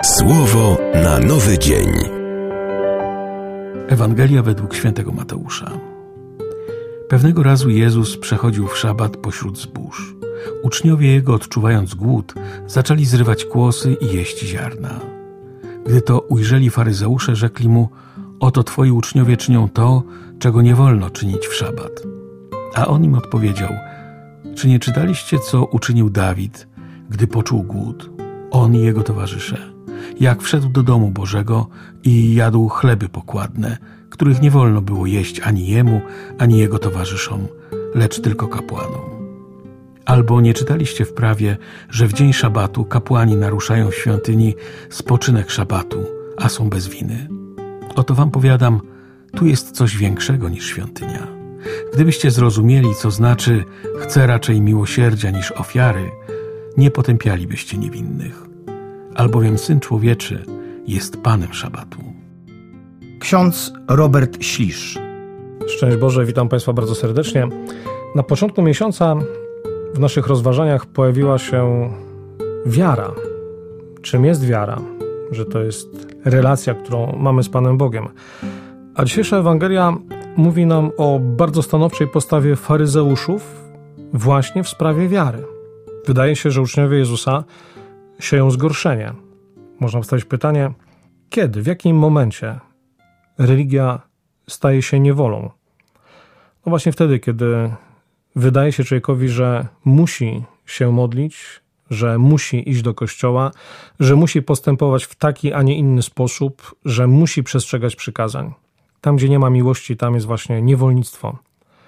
Słowo na nowy dzień. Ewangelia według świętego Mateusza. Pewnego razu Jezus przechodził w szabat pośród zbóż. Uczniowie Jego, odczuwając głód, zaczęli zrywać kłosy i jeść ziarna. Gdy to ujrzeli faryzeusze, rzekli Mu: oto Twoi uczniowie czynią to, czego nie wolno czynić w szabat. A On im odpowiedział: czy nie czytaliście, co uczynił Dawid, gdy poczuł głód, on i jego towarzysze, jak wszedł do domu Bożego i jadł chleby pokładne, których nie wolno było jeść ani jemu, ani jego towarzyszom, lecz tylko kapłanom. Albo nie czytaliście w prawie, że w dzień szabatu kapłani naruszają w świątyni spoczynek szabatu, a są bez winy? Oto wam powiadam, tu jest coś większego niż świątynia. Gdybyście zrozumieli, co znaczy chcę raczej miłosierdzia niż ofiary, nie potępialibyście niewinnych. Albowiem Syn Człowieczy jest Panem szabatu. Ksiądz Robert Ślisz. Szczęść Boże, witam Państwa bardzo serdecznie. Na początku miesiąca w naszych rozważaniach pojawiła się wiara. Czym jest wiara? Że to jest relacja, którą mamy z Panem Bogiem. A dzisiejsza Ewangelia mówi nam o bardzo stanowczej postawie faryzeuszów właśnie w sprawie wiary. Wydaje się, że uczniowie Jezusa sieją zgorszenie. Można postawić pytanie, kiedy, w jakim momencie religia staje się niewolą? No właśnie wtedy, kiedy wydaje się człowiekowi, że musi się modlić, że musi iść do kościoła, że musi postępować w taki, a nie inny sposób, że musi przestrzegać przykazań. Tam, gdzie nie ma miłości, tam jest właśnie niewolnictwo.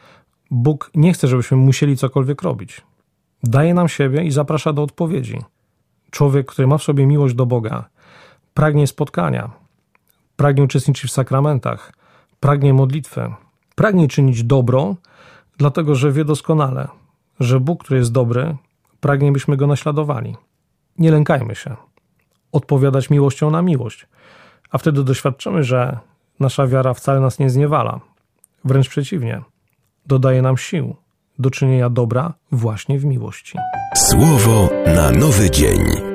Bóg nie chce, żebyśmy musieli cokolwiek robić. Daje nam siebie i zaprasza do odpowiedzi. Człowiek, który ma w sobie miłość do Boga, pragnie spotkania, pragnie uczestniczyć w sakramentach, pragnie modlitwy, pragnie czynić dobro, dlatego że wie doskonale, że Bóg, który jest dobry, pragnie, byśmy Go naśladowali. Nie lękajmy się. Odpowiadać miłością na miłość. A wtedy doświadczymy, że nasza wiara wcale nas nie zniewala. Wręcz przeciwnie. Dodaje nam sił do czynienia dobra właśnie w miłości. Słowo na nowy dzień.